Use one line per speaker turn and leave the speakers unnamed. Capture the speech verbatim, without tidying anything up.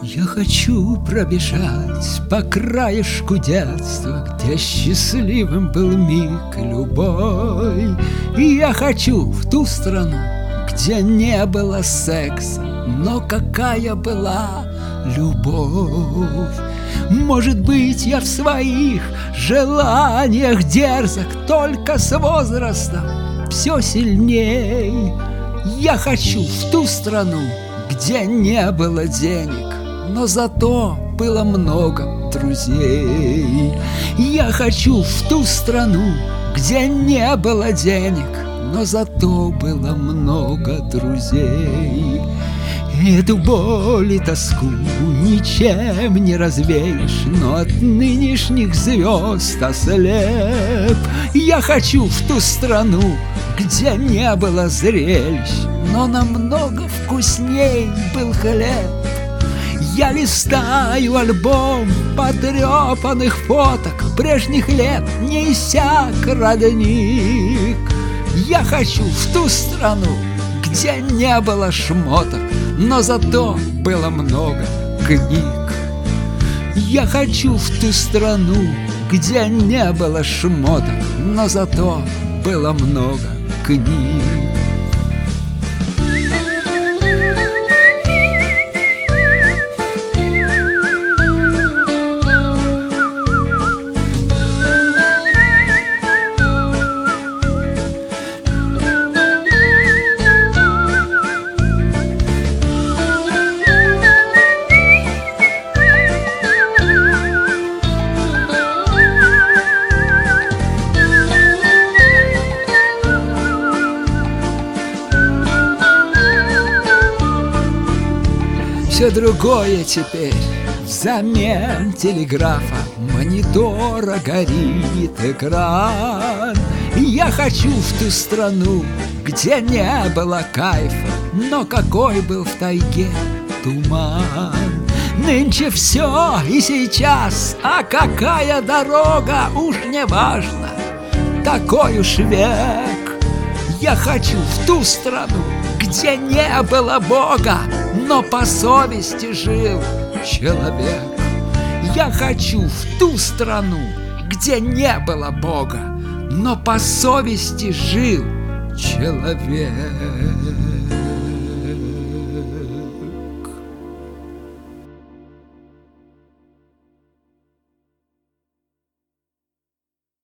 Я хочу пробежать по краешку детства, где счастливым был миг любой. И я хочу в ту страну, где не было секса, но какая была любовь. Может быть, я в своих желаниях дерзок, только с возрастом все сильней. Я хочу в ту страну, где не было денег, но зато было много друзей. Я хочу в ту страну, где не было денег, но зато было много друзей. Эту боль и тоску ничем не развеешь, но от нынешних звезд ослеп. Я хочу в ту страну, где не было зрелищ, но намного вкусней был хлеб. Я листаю альбом потрепанных фоток прежних лет, не иссяк родник. Я хочу в ту страну, где не было шмоток, но зато было много книг. Я хочу в ту страну, где не было шмоток, но зато было много книг. Все другое теперь взамен телеграфа, монитора горит экран. Я хочу в ту страну, где не было кайфа, но какой был в тайге туман. Нынче все и сейчас, а какая дорога, уж не важно, такой уж век. Я хочу в ту страну, где не было Бога, но по совести жил человек. Я хочу в ту страну, где не было Бога, но по совести жил человек.